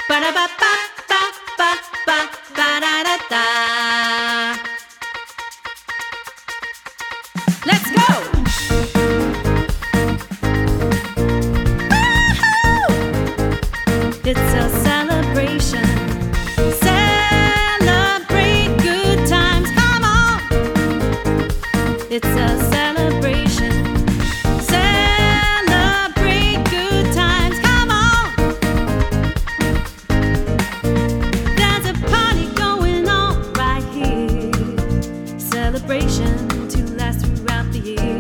Ba-da-ba-ba-ba-ba-ba-da-da-da. Let's go! Woo-hoo! It's a celebration. Celebrate good times. Come on! It's a celebration. Celebrate good times. Come on! There's a party going on right here. Celebration to last throughout the years.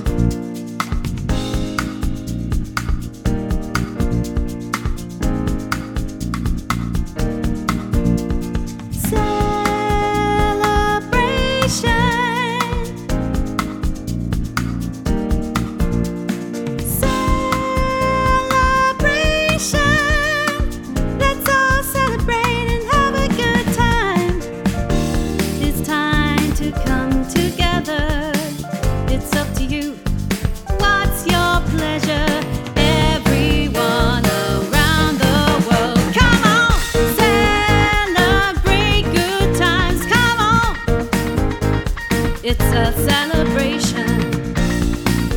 It's up to you. What's your pleasure? Everyone around the world, come on! Celebrate good times, come on! It's a celebration.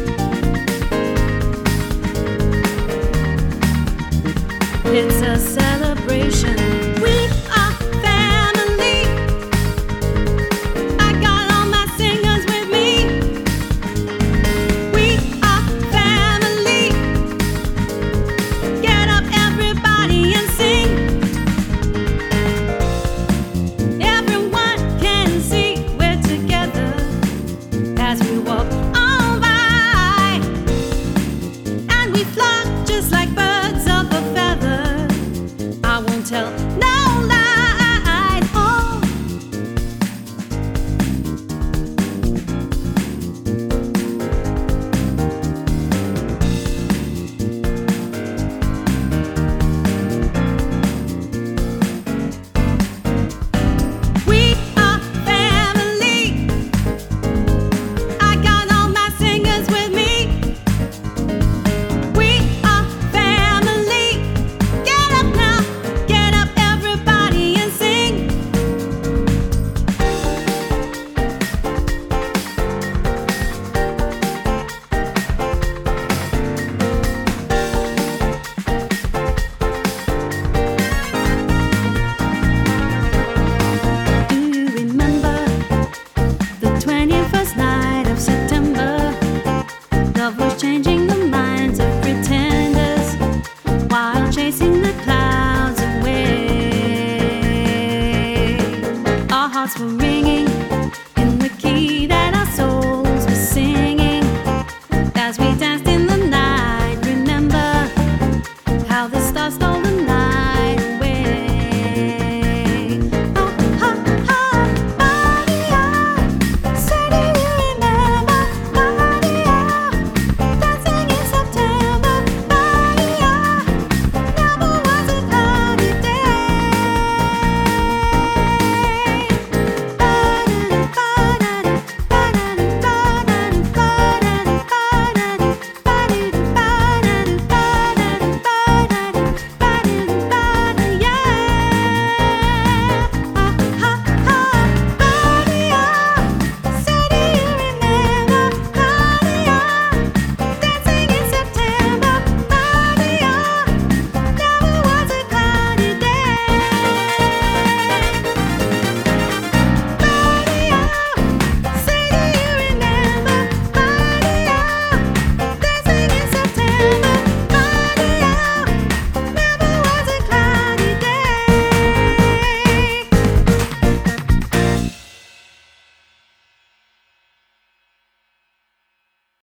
It's a celebration.